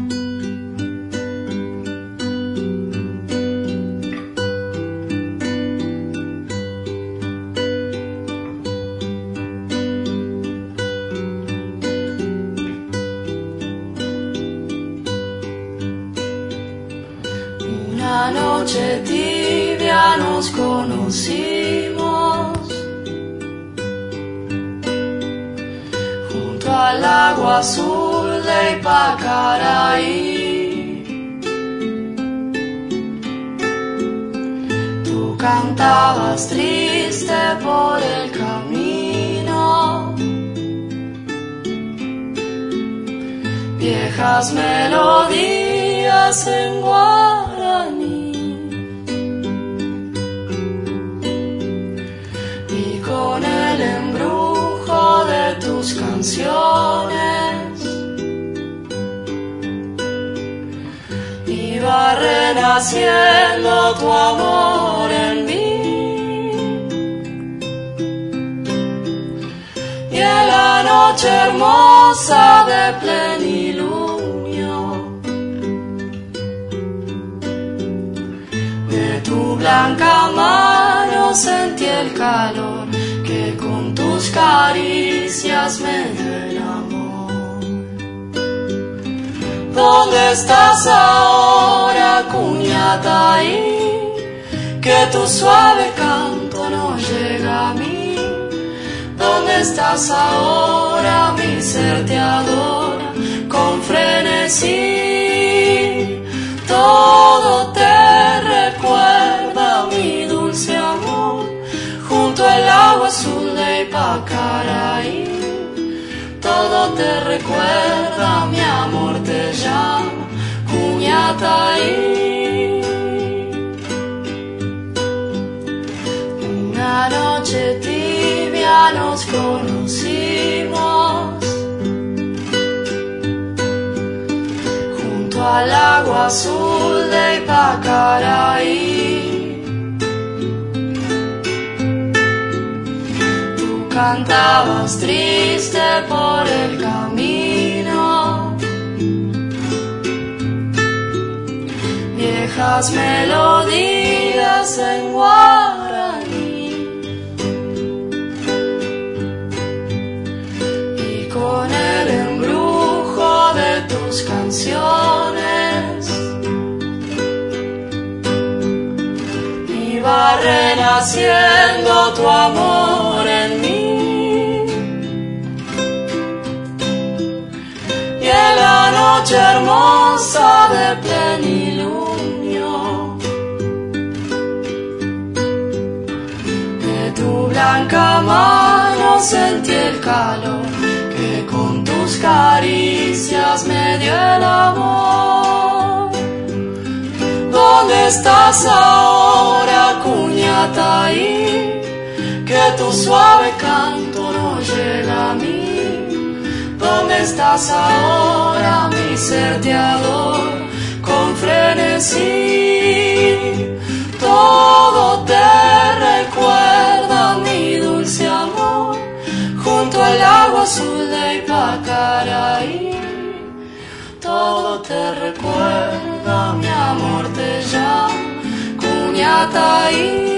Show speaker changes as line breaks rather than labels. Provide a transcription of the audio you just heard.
Una noche tibia nos conocimos, junto al agua azul de Ipacaraí. Tú cantabas triste por el camino, viejas melodías en guaraní, y con el embrujo de tus canciones iba renaciendo tu amor en mí. Y en la noche hermosa de plenilunio de tu blanca mano sentí el calor que con tus caricias me dio el amor. ¿Dónde estás ahora, Cuñataí? Que tu suave canto no llega a mí. ¿Dónde estás ahora? Mi ser te adora con frenesí. Todo te recuerda, mi dulce amor, junto al agua azul de Ipacaraí. Todo te recuerda, mi amor te llama Cuñataí. Una noche tibia nos conocimos, junto al agua azul de Ipacaraí. Tú cantabas triste por el camino, viejas melodías en guaraní, y con el embrujo de tus canciones iba renaciendo tu amor en mí. Y en la noche hermosa de plenilunio de tu blanca mano sentí el calor que con tus caricias me dio el amor. ¿Dónde estás ahora, Cuñataí? Que tu suave canto no llega a mí. ¿Dónde estás ahora? Mi ser te adora con frenesí. Todo te recuerda, mi dulce amor, junto al agua azul de Ipacaraí. Todo te recuerda, mi amor te llama Cuñataí.